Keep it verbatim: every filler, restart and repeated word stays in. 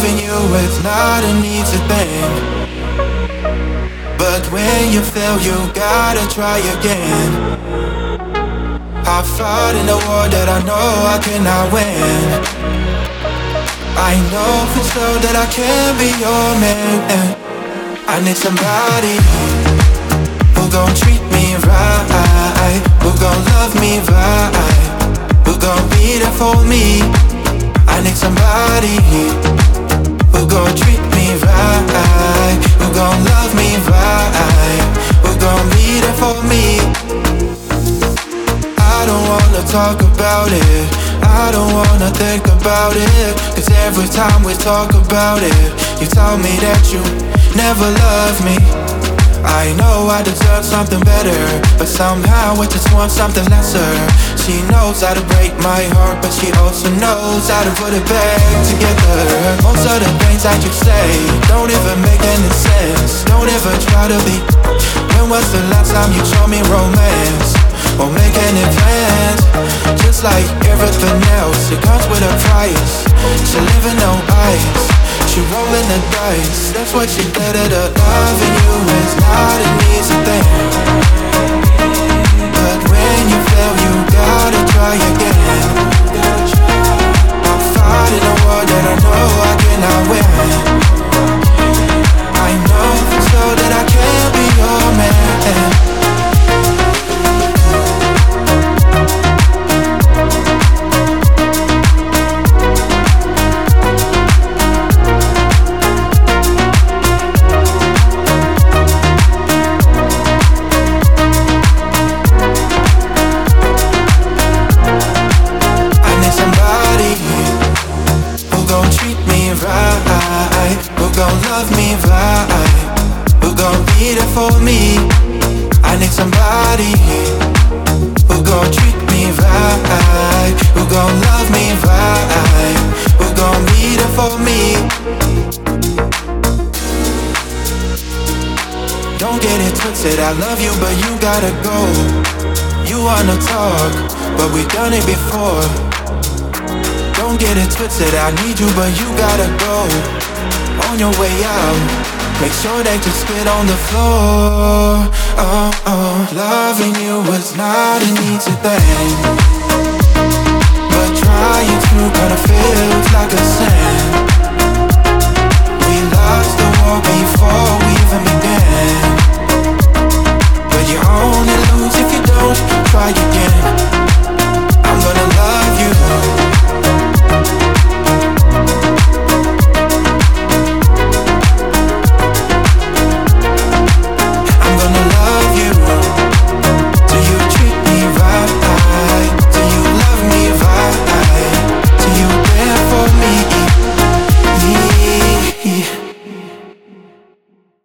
loving you is not an easy thing, but when you fail, you gotta try again. I fought in a war that I know I cannot win. I know for sure that I can't be your man. I need somebody who gon' treat me right, who gon' love me right, who gon' be there for me. I need somebody who gon' treat me right, who gon' love me right, who gon' be there for me. I don't wanna talk about it, I don't wanna think about it, cause every time we talk about it, you tell me that you never loved me. I know I deserve something better, but somehow I just want something lesser. She knows how to break my heart, but she also knows how to put it back together. Most of the things that you say don't even make any sense. Don't ever try to be. When was the last time you showed me romance or make any plans? Just like everything else, it comes with a price. She living no ice, she rolling the dice. That's what she did it up. Loving you is not an easy thing, but when you fail, you gotta try again. I fought in a war that I know I cannot win. I know for sure that I can't be your man. Love me right, who gon' be there for me. I need somebody who gon' treat me right, who gon' love me right, who gon' be there for me. Don't get it twisted, I love you but you gotta go. You wanna talk, but we done it before. Don't get it twisted, I need you but you gotta go. On your way out, make sure that you spit on the floor. Oh, oh. Loving you was not an easy thing, but trying to kinda feels like a sin.